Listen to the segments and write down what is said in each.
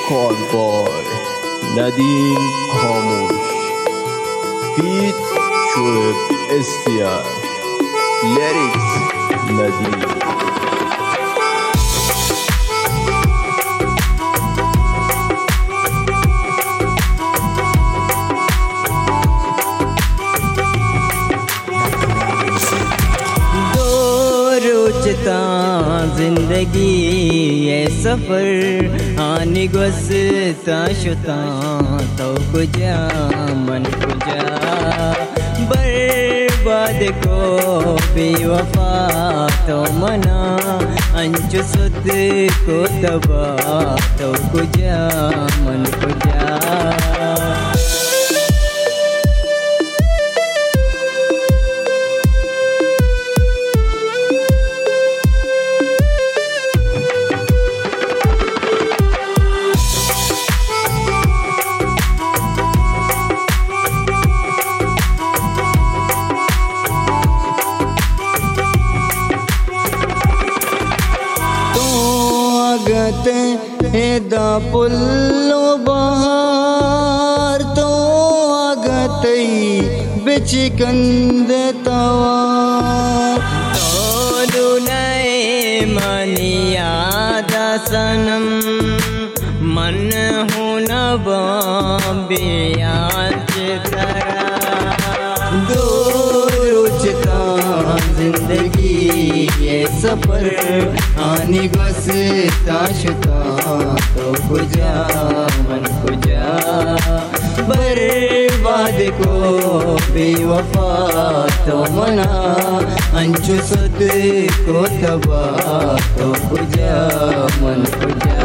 called by Nadeem Khamosh, Feat Shoaib Istiyar, Lyrics Nadeem. जिंदगी ये सफर आनी गुज़रता शुता तो कुजा मन कुजा बर्बाद को बेवफा तो मना अंचु सुद को तबा तो कुजा मन कुजा दा पुल्लो बहार तो आगतई बिच कंदे तवार तोलू नए मनिया दसनम मन होना बिया चितरा दो रुचता जिंदगी ये सफर आनी गुज़रता शुता तो कुजा मन कुजा बर्बाद को बेवफा तो मना अंचु सुद को तबा तो कुजा मन कुजा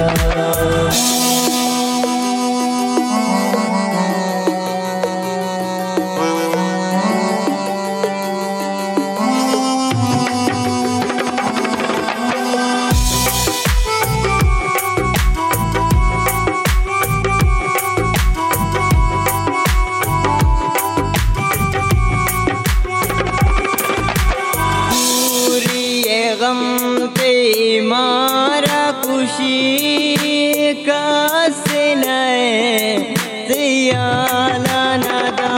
मारा खुशी का सिनाए सियाला नदा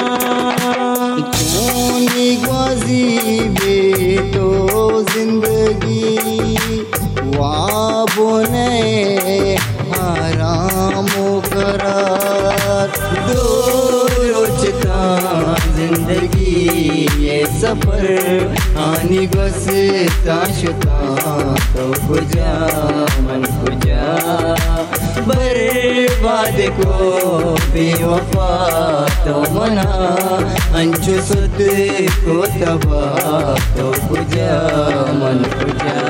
कौनी ग्वाजी बे तो जिंदगी वाबुने हराम करार दो रोचता जिंदगी ये सफर आनी गुज़रता शुता तो कुजा मन कुजा बर्बाद को बेवफा तो मना अंचु सुद को तबा तो कुजा मन कुजा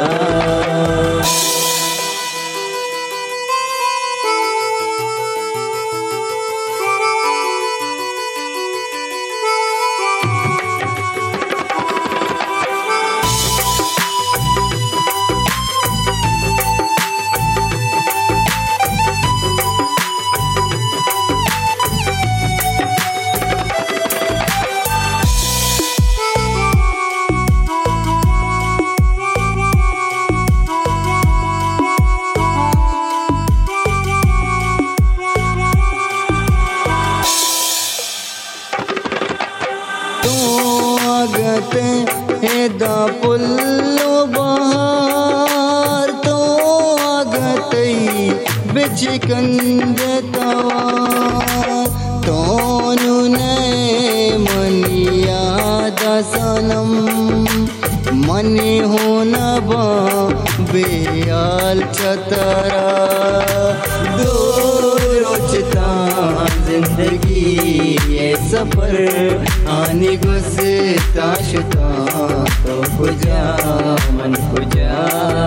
दा पुल्लो बहार तो आगतई बिच कंदे तवार तोनु ने मनिया दसनम मनी होना बा बेयाल चतरा दो रोचता जिंदगी ये सफर आनी गुज़रता शुता तो कुजा मन कुजा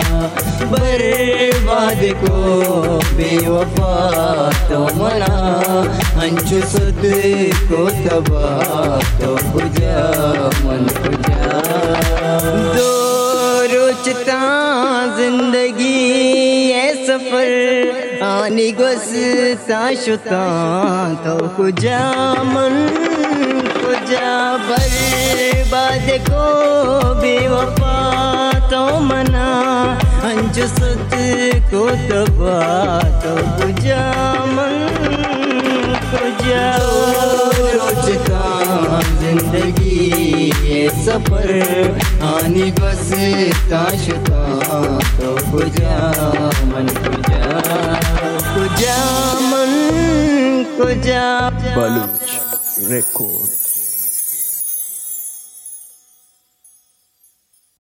बर्बाद को बेवफा तो मना अंचु सुद को तबा तो कुजा मन कुजा दो रुचता जिंदगी ये सफर आनी गुज़रता शुता तो कुजा मन कुजा बर्बाद को बेवफा तो मना अंजु सुत को तबा तो बुझा मन कुजा रोज का जिंदगी ये सफर आनी बस ताशुता तो कुजा मन कुजा मन कुजा बलूच रिकॉर्ड।